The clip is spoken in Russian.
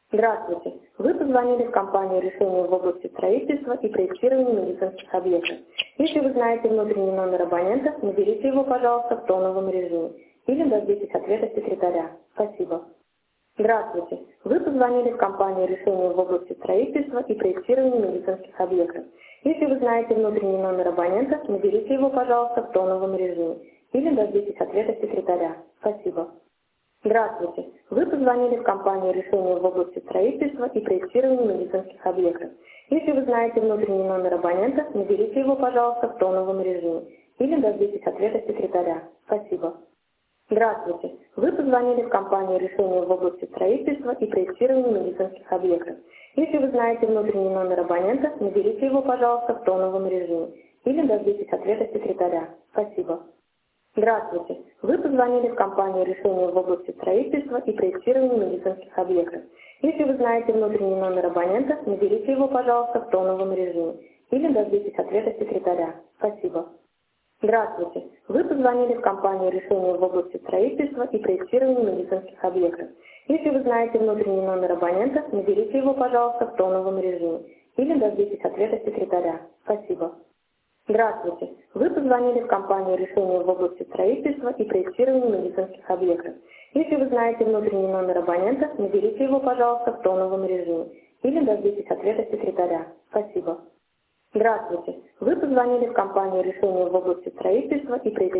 Здравствуйте. Вы позвонили в компанию решения в области строительства и проектирования медицинских объектов. Если вы знаете внутренний номер абонента, наберите его, пожалуйста, в тоновом режиме или дождитесь ответа секретаря. Спасибо. Здравствуйте. Вы позвонили в компанию решения в области строительства и проектирования медицинских объектов. Если вы знаете внутренний номер абонента, наберите его, пожалуйста, в тоновом режиме или дождитесь ответа секретаря. Спасибо. Здравствуйте. Вы позвонили в компанию решения в области строительства и проектирования медицинских объектов. Если вы знаете внутренний номер абонента, наберите его, пожалуйста, в тоновом режиме или дождитесь ответа секретаря. Спасибо. Здравствуйте. Вы позвонили в компанию решения в области строительства и проектирования медицинских объектов. Если вы знаете внутренний номер абонента, наберите его, пожалуйста, в тоновом режиме или дождитесь ответа секретаря. Спасибо. Здравствуйте. Вы позвонили в компанию решения в области строительства и проектирования медицинских объектов. Если вы знаете внутренний номер абонента, наберите его, пожалуйста, в тоновом режиме или дождитесь ответа секретаря. Спасибо. Здравствуйте. Вы позвонили в компанию решения в области строительства и проектирования медицинских объектов. Если вы знаете внутренний номер абонента, наберите его, пожалуйста, в тоновом режиме или дождитесь ответа секретаря. Спасибо. Здравствуйте. Вы позвонили в компанию решения в области строительства и проектирования медицинских объектов. Если вы знаете внутренний номер абонента, наберите его, пожалуйста, в тоновом режиме или дождитесь ответа секретаря. Спасибо. Здравствуйте. Вы позвонили в компанию решения в области строительства и проектирования